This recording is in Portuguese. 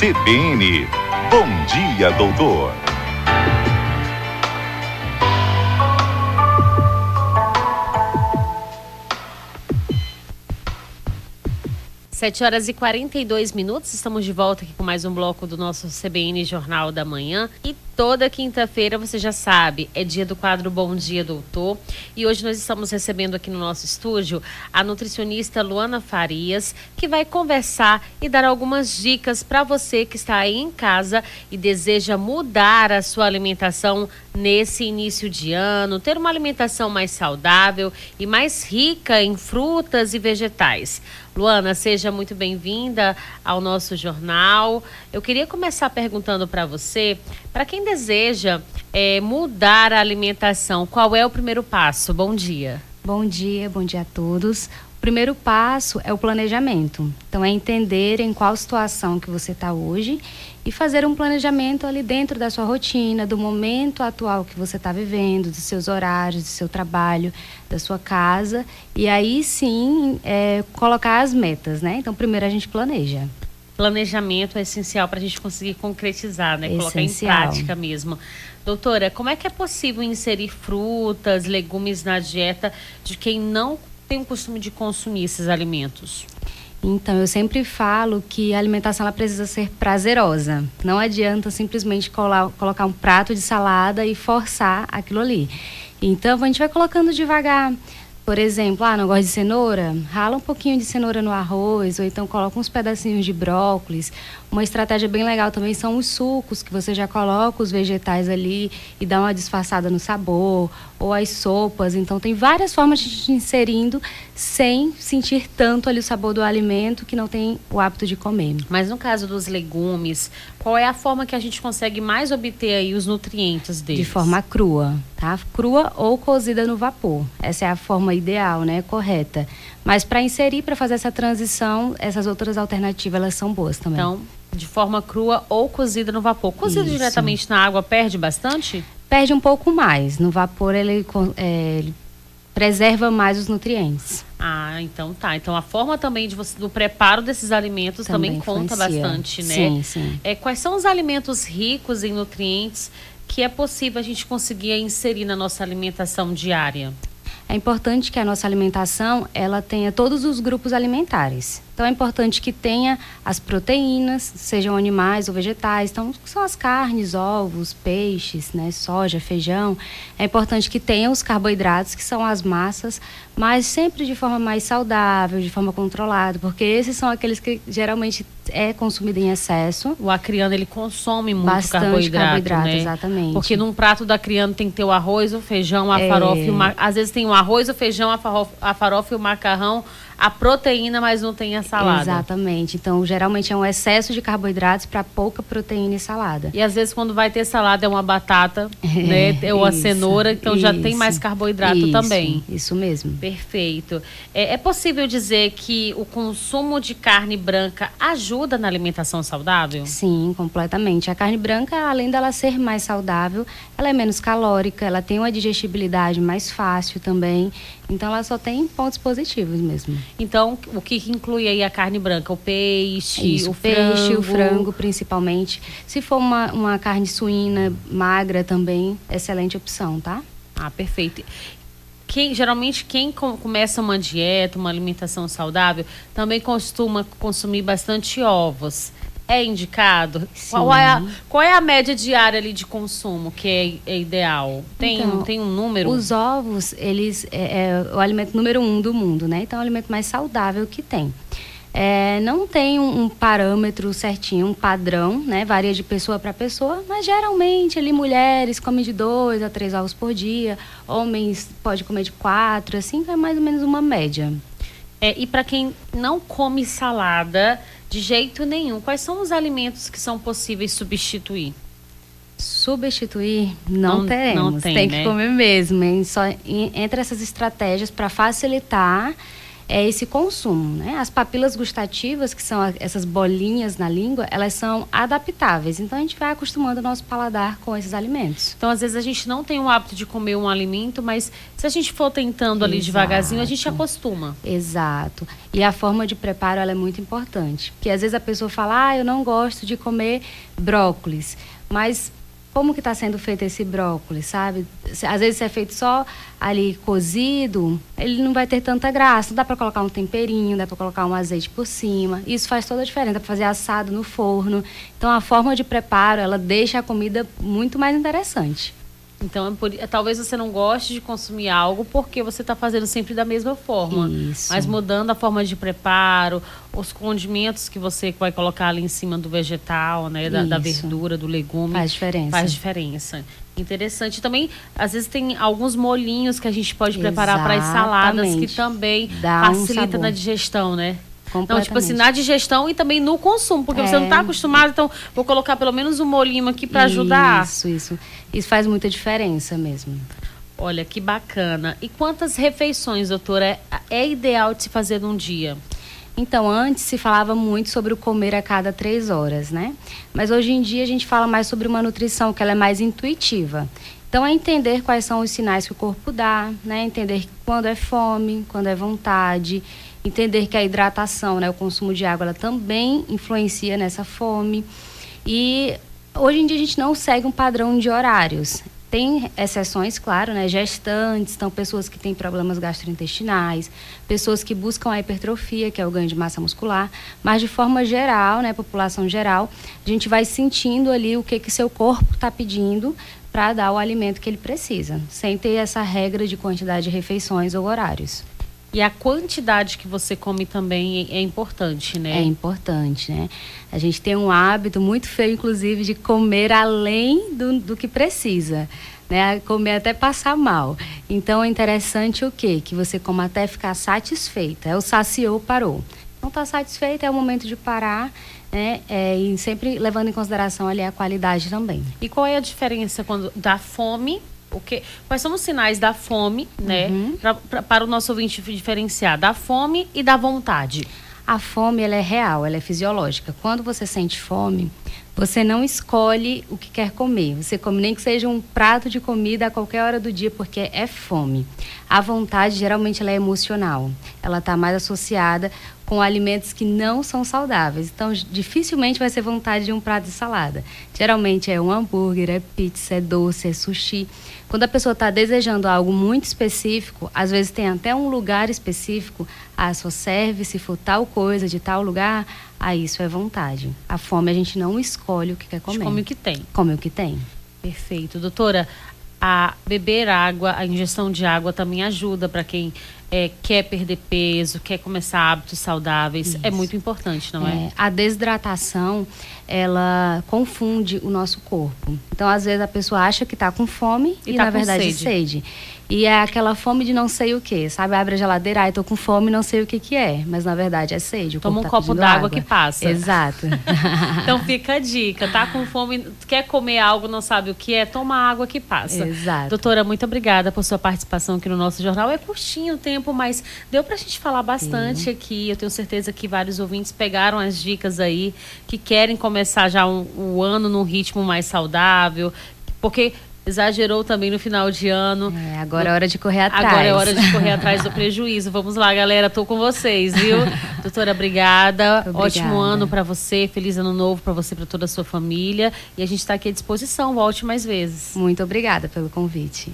CBN. Bom dia, doutor. 7h42, estamos de volta aqui com mais um bloco do nosso CBN Jornal da Manhã. E toda quinta-feira, você já sabe, é dia do quadro Bom Dia, Doutor. E hoje nós estamos recebendo aqui no nosso estúdio a nutricionista Luana Farias, que vai conversar e dar algumas dicas para você que está aí em casa e deseja mudar a sua alimentação nesse início de ano, ter uma alimentação mais saudável e mais rica em frutas e vegetais. Luana, seja muito bem-vinda ao nosso jornal. Eu queria começar perguntando para você, para quem deseja mudar a alimentação, qual é o primeiro passo? Bom dia. Bom dia a todos. O primeiro passo é o planejamento. Então, é entender em qual situação que você está hoje e fazer um planejamento ali dentro da sua rotina, do momento atual que você está vivendo, dos seus horários, do seu trabalho, da sua casa. E aí, sim, colocar as metas, né? Então, primeiro a gente planeja. Planejamento é essencial para a gente conseguir concretizar, né? Essencial. Colocar em prática mesmo. Doutora, como é que é possível inserir frutas, legumes na dieta de quem não tem o costume de consumir esses alimentos? Então, eu sempre falo que a alimentação ela precisa ser prazerosa. Não adianta simplesmente colocar um prato de salada e forçar aquilo ali. Então, a gente vai colocando devagar. Por exemplo, não gosta de cenoura? Rala um pouquinho de cenoura no arroz, ou então coloca uns pedacinhos de brócolis. Uma estratégia bem legal também são os sucos, que você já coloca os vegetais ali e dá uma disfarçada no sabor, ou as sopas. Então, tem várias formas de gente inserindo sem sentir tanto ali o sabor do alimento que não tem o hábito de comer. Mas no caso dos legumes, qual é a forma que a gente consegue mais obter aí os nutrientes deles? De forma crua, tá? Crua ou cozida no vapor. Essa é a forma ideal, né? Correta. Mas para inserir, para fazer essa transição, essas outras alternativas, elas são boas também. Então, de forma crua ou cozida no vapor. Cozida diretamente na água perde bastante? Perde um pouco mais. No vapor, ele preserva mais os nutrientes. Ah, então tá. Então a forma também do preparo desses alimentos também conta bastante, né? Sim, sim. Quais são os alimentos ricos em nutrientes que é possível a gente conseguir inserir na nossa alimentação diária? É importante que a nossa alimentação ela tenha todos os grupos alimentares. Então, é importante que tenha as proteínas, sejam animais ou vegetais. Então, são as carnes, ovos, peixes, né, soja, feijão. É importante que tenha os carboidratos, que são as massas, mas sempre de forma mais saudável, de forma controlada, porque esses são aqueles que geralmente é consumido em excesso. O acriano, ele consome muito bastante carboidrato, né? Exatamente. Porque num prato da acriano tem que ter o arroz, o feijão, a farofa e às vezes tem o arroz, o feijão, a farofa e o macarrão, a proteína, mas não tem a salada. Exatamente. Então, geralmente é um excesso de carboidratos para pouca proteína e salada. E às vezes quando vai ter salada é uma batata, né? Ou a cenoura, então já tem mais carboidrato também. Isso mesmo. Perfeito. É possível dizer que o consumo de carne branca ajuda na alimentação saudável? Sim, completamente. A carne branca, além dela ser mais saudável, ela é menos calórica, ela tem uma digestibilidade mais fácil também. Então, ela só tem pontos positivos mesmo. Então, o que inclui aí a carne branca? O peixe, o frango, principalmente. Se for uma carne suína, magra também, excelente opção, tá? Ah, perfeito. Geralmente, quem começa uma dieta, uma alimentação saudável, também costuma consumir bastante ovos. É indicado? Qual é a média diária ali de consumo que é ideal? Tem um número? Os ovos, eles é o alimento número 1 do mundo, né? Então, é o alimento mais saudável que tem. Não tem um parâmetro certinho, um padrão, né? Varia de pessoa para pessoa, mas geralmente ali mulheres comem de 2 a 3 ovos por dia, homens pode comer de 4, assim, é mais ou menos uma média. E para quem não come salada de jeito nenhum, quais são os alimentos que são possíveis substituir? Substituir, não teremos. Tem que comer mesmo, hein? Só entre essas estratégias para facilitar é esse consumo, né? As papilas gustativas, que são essas bolinhas na língua, elas são adaptáveis. Então, a gente vai acostumando o nosso paladar com esses alimentos. Então, às vezes, a gente não tem o hábito de comer um alimento, mas se a gente for tentando ali Exato. devagarzinho, a gente acostuma. Exato. E a forma de preparo, ela é muito importante. Porque, às vezes, a pessoa fala, eu não gosto de comer brócolis. Mas como que está sendo feito esse brócolis, sabe? Às vezes, se é feito só ali cozido, ele não vai ter tanta graça. Dá para colocar um temperinho, dá para colocar um azeite por cima. Isso faz toda a diferença. Dá para fazer assado no forno. Então, a forma de preparo, ela deixa a comida muito mais interessante. Então, talvez você não goste de consumir algo porque você está fazendo sempre da mesma forma. Isso. Mas mudando a forma de preparo, os condimentos que você vai colocar ali em cima do vegetal, né? Da verdura, do legume. Faz diferença. Faz diferença. Interessante. Também, às vezes, tem alguns molhinhos que a gente pode preparar para as saladas, que também facilita na digestão, né? Então, tipo assim, na digestão e também no consumo, porque você não está acostumado, então vou colocar pelo menos um molhinho aqui para ajudar. Isso faz muita diferença mesmo. Olha, que bacana. E quantas refeições, doutora, é ideal de se fazer num dia? Então, antes se falava muito sobre o comer a cada 3 horas, né? Mas hoje em dia a gente fala mais sobre uma nutrição que ela é mais intuitiva. Então, é entender quais são os sinais que o corpo dá, né? Entender quando é fome, quando é vontade. Entender que a hidratação, né, o consumo de água, ela também influencia nessa fome. E hoje em dia a gente não segue um padrão de horários. Tem exceções, claro, né, gestantes, então pessoas que têm problemas gastrointestinais, pessoas que buscam a hipertrofia, que é o ganho de massa muscular, mas de forma geral, né, população geral, a gente vai sentindo ali o que seu corpo está pedindo para dar o alimento que ele precisa, sem ter essa regra de quantidade de refeições ou horários. E a quantidade que você come também é importante, né? É importante, né? A gente tem um hábito muito feio, inclusive, de comer além do que precisa, né? Comer até passar mal. Então, é interessante o quê? Que você coma até ficar satisfeita. É o saciou, parou. Não está satisfeita, é o momento de parar, né? E sempre levando em consideração ali a qualidade também. E qual é a diferença da fome? Quais são os sinais da fome, né? Para o nosso ouvinte diferenciar da fome e da vontade? A fome, ela é real, ela é fisiológica. Quando você sente fome, você não escolhe o que quer comer. Você come nem que seja um prato de comida a qualquer hora do dia, porque é fome. A vontade, geralmente, ela é emocional. Ela está mais associada com alimentos que não são saudáveis. Então, dificilmente vai ser vontade de um prato de salada. Geralmente é um hambúrguer, é pizza, é doce, é sushi. Quando a pessoa está desejando algo muito específico, às vezes tem até um lugar específico, só serve se for tal coisa de tal lugar, isso é vontade. A fome a gente não escolhe o que quer comer. A gente come o que tem. Come o que tem. Perfeito. Doutora, a beber água, a ingestão de água também ajuda para quem quer perder peso, quer começar hábitos saudáveis. Isso. É muito importante, não é? A desidratação, ela confunde o nosso corpo. Então, às vezes, a pessoa acha que está com fome e na verdade, sede. E é aquela fome de não sei o que, sabe? Abre a geladeira, tô com fome, não sei o que é. Mas, na verdade, é sede. Toma um copo d'água que passa. Exato. Então, fica a dica. Tá com fome, quer comer algo, não sabe o que é, toma água que passa. Exato. Doutora, muito obrigada por sua participação aqui no nosso jornal. É curtinho o tempo, mas deu pra gente falar bastante aqui. Eu tenho certeza que vários ouvintes pegaram as dicas aí, que querem começar já o ano num ritmo mais saudável, porque exagerou também no final de ano. Agora é hora de correr atrás. Agora é hora de correr atrás do prejuízo. Vamos lá, galera. Tô com vocês, viu? Doutora, obrigada. Ótimo ano para você. Feliz ano novo para você, para toda a sua família. E a gente está aqui à disposição. Volte mais vezes. Muito obrigada pelo convite.